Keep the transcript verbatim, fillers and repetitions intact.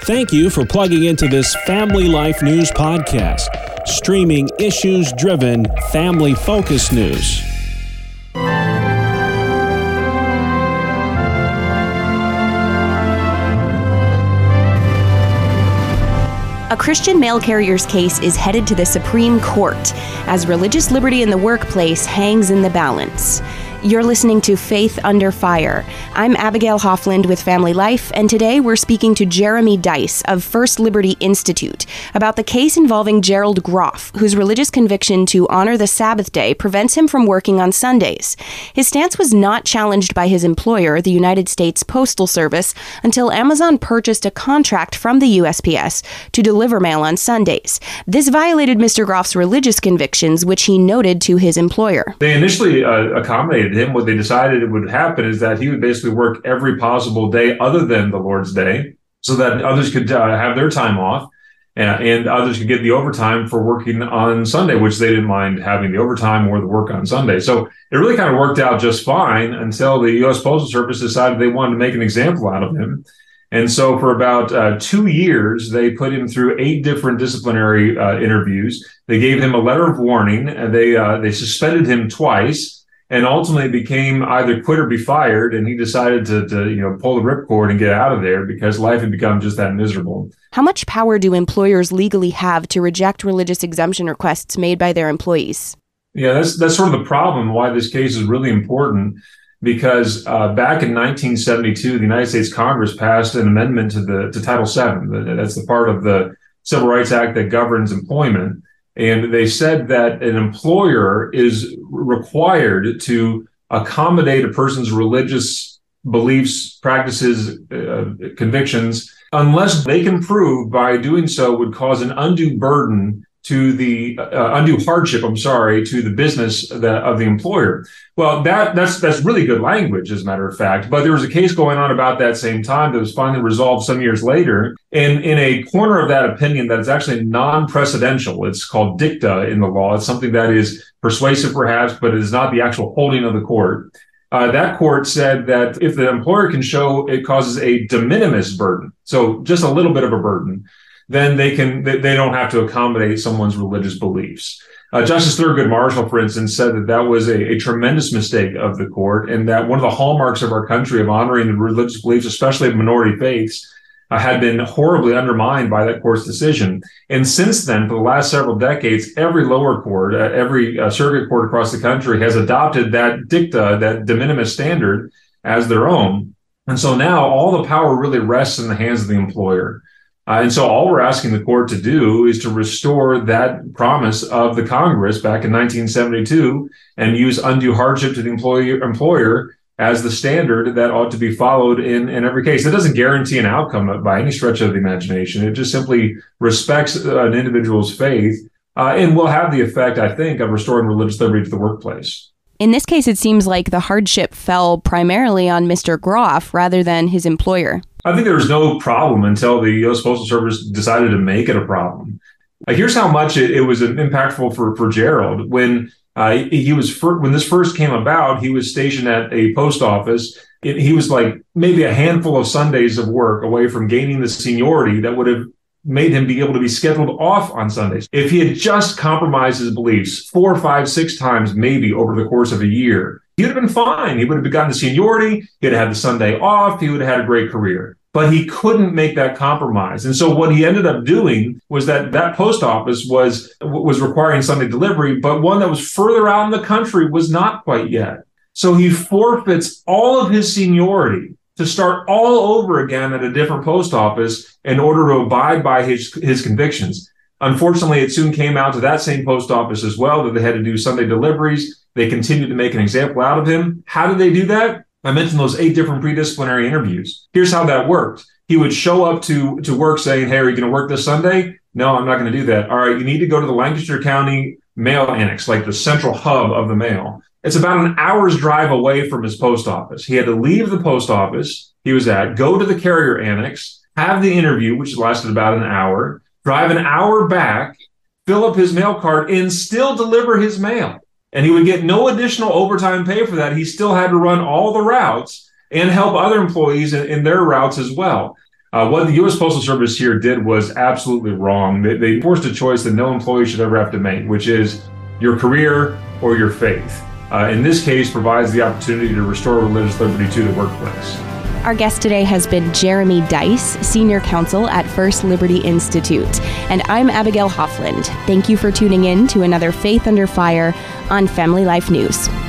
Thank you for plugging into this Family Life News podcast, streaming issues-driven, family-focused news. A Christian mail carrier's case is headed to the Supreme Court as religious liberty in the workplace hangs in the balance. You're listening to Faith Under Fire. I'm Abigail Hoffland with Family Life, and today we're speaking to Jeremy Dys of First Liberty Institute about the case involving Gerald Groff, whose religious conviction to honor the Sabbath day prevents him from working on Sundays. His stance was not challenged by his employer, the United States Postal Service, until Amazon purchased a contract from the U S P S to deliver mail on Sundays. This violated Mister Groff's religious convictions, which he noted to his employer. They initially uh, accommodated him. What they decided would happen is that he would basically work every possible day other than the Lord's Day so that others could uh, have their time off and, and others could get the overtime for working on Sunday, which they didn't mind having the overtime or the work on Sunday. So it really kind of worked out just fine until the U S Postal Service decided they wanted to make an example out of him. And so for about uh, two years, they put him through eight different disciplinary uh, interviews. They gave him a letter of warning, and they uh, they suspended him twice, and ultimately became either quit or be fired. And he decided to, to, you know, pull the ripcord and get out of there because life had become just that miserable. How much power do employers legally have to reject religious exemption requests made by their employees? Yeah, that's that's sort of the problem why this case is really important, because uh, back in nineteen seventy-two, the United States Congress passed an amendment to the to Title seven. That's the part of the Civil Rights Act that governs employment. And they said that an employer is required to accommodate a person's religious beliefs, practices, uh, convictions, unless they can prove by doing so would cause an undue burden to the uh, undue hardship, I'm sorry, to the business that, of the employer. Well, that that's that's really good language, as a matter of fact. But there was a case going on about that same time that was finally resolved some years later. And in a corner of that opinion that is actually non-precedential, it's called dicta in the law. It's something that is persuasive, perhaps, but it is not the actual holding of the court. Uh, that court said that if the employer can show it causes a de minimis burden, so just a little bit of a burden, then they can they don't have to accommodate someone's religious beliefs. Uh, Justice Thurgood Marshall, for instance, said that that was a, a tremendous mistake of the court, and that one of the hallmarks of our country of honoring the religious beliefs, especially of minority faiths, uh, had been horribly undermined by that court's decision. And since then, for the last several decades, every lower court, uh, every uh, circuit court across the country has adopted that dicta, that de minimis standard, as their own. And so now all the power really rests in the hands of the employer. Uh, and so all we're asking the court to do is to restore that promise of the Congress back in nineteen seventy-two and use undue hardship to the employer, employer as the standard that ought to be followed in, in every case. It doesn't guarantee an outcome by any stretch of the imagination. It just simply respects an individual's faith uh, and will have the effect, I think, of restoring religious liberty to the workplace. In this case, it seems like the hardship fell primarily on Mister Groff rather than his employer. I think there was no problem until the U S Postal Service decided to make it a problem. Uh, here's how much it, it was impactful for, for Gerald. When uh, he was fir- when this first came about, he was stationed at a post office. It, he was like maybe a handful of Sundays of work away from gaining the seniority that would have made him be able to be scheduled off on Sundays. If he had just compromised his beliefs four, five, six times, maybe over the course of a year, he would have been fine. He would have gotten the seniority. He'd have had the Sunday off. He would have had a great career. But he couldn't make that compromise. And so what he ended up doing was that that post office was, was requiring Sunday delivery, but one that was further out in the country was not quite yet. So he forfeits all of his seniority to start all over again at a different post office in order to abide by his, his convictions. Unfortunately, it soon came out to that same post office as well that they had to do Sunday deliveries. They continued to make an example out of him. How did they do that? I mentioned those eight different pre-disciplinary interviews. Here's how that worked. He would show up to, to work saying, hey, are you going to work this Sunday? No, I'm not going to do that. All right, you need to go to the Lancaster County mail annex, like the central hub of the mail. It's about an hour's drive away from his post office. He had to leave the post office he was at, go to the carrier annex, have the interview, which lasted about an hour, drive an hour back, fill up his mail cart, and still deliver his mail. And he would get no additional overtime pay for that. He still had to run all the routes and help other employees in, in their routes as well. Uh, what the U S Postal Service here did was absolutely wrong. They, they forced a choice that no employee should ever have to make, which is your career or your faith. Uh, in this case, provides the opportunity to restore religious liberty to the workplace. Our guest today has been Jeremy Dys, Senior Counsel at First Liberty Institute. And I'm Abigail Hoffland. Thank you for tuning in to another Faith Under Fire on Family Life News.